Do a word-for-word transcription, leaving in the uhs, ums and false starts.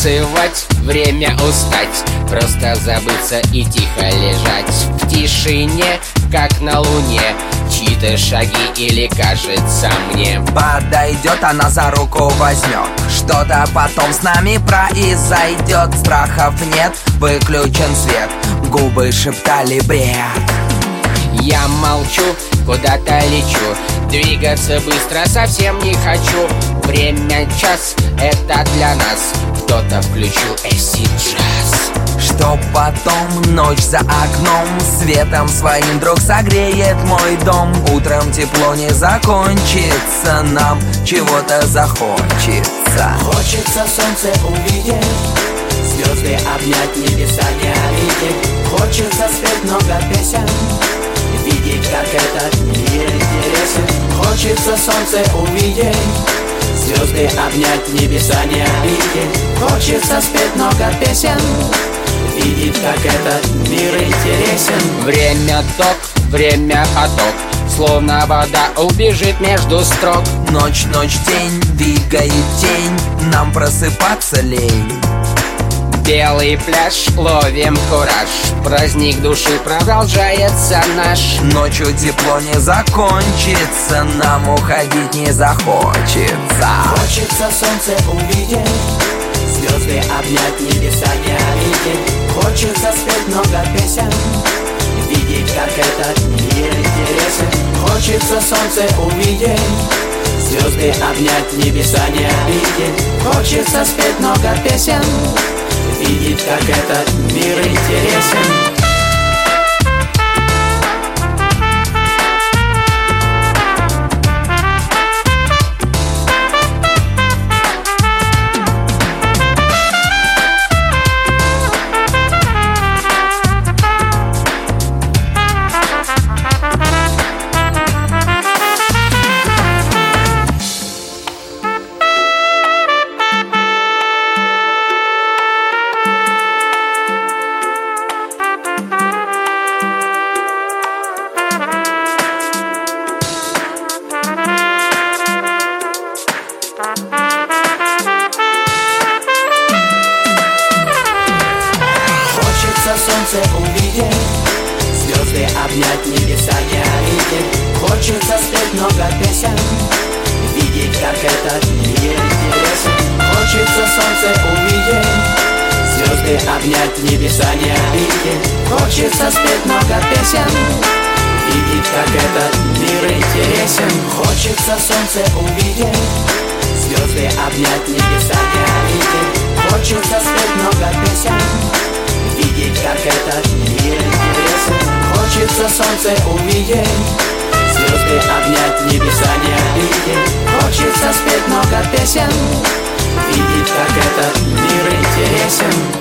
танцевать, время устать, просто забыться и тихо лежать в тишине, как на луне, чьи-то шаги или кажется мне. Подойдет, она за руку возьмет, что-то потом с нами произойдет. Страхов нет, выключен свет, губы шептали бред. Я молчу, куда-то лечу, двигаться быстро совсем не хочу. Время час, это для нас, кто-то включил эйсид-джаз. Что потом ночь за окном светом своим вдруг согреет мой дом. Утром тепло не закончится, нам чего-то захочется. Хочется солнце увидеть, звезды обнять, небеса не видеть. Хочется спеть много песен, видеть, как этот мир интересен. Хочется солнце увидеть, звезды обнять, небеса не видеть. Хочется спеть много песен, видеть, как этот мир интересен. Время ток, время поток, словно вода убежит между строк. Ночь, ночь, день, двигает тень, нам просыпаться лень. Белый пляж, ловим кураж, праздник души продолжается наш. Ночью тепло не закончится, нам уходить не захочется. Хочется солнце увидеть, звезды обнять, небеса не видеть. Хочется спеть много песен, видеть, как этот мир интересен. Хочется солнце увидеть, звезды обнять, небеса не видеть. Хочется спеть много песен, видеть, как этот мир интересен. Солнце увидеть, звезды обнять, небеса не видеть. Хочется спеть много песен, видеть, как этот мир интересен. Хочется солнце увидеть, звезды обнять, небеса не видеть. Хочется спеть много песен, видеть, как этот мир интересен. Хочется солнце увидеть, звезды обнять, небеса не видеть. Хочется спеть много песен, видеть, как этот мир интересен. Хочется солнце увидеть, звезды обнять, небеса не видеть. Хочется спеть много песен, видеть, как этот мир интересен.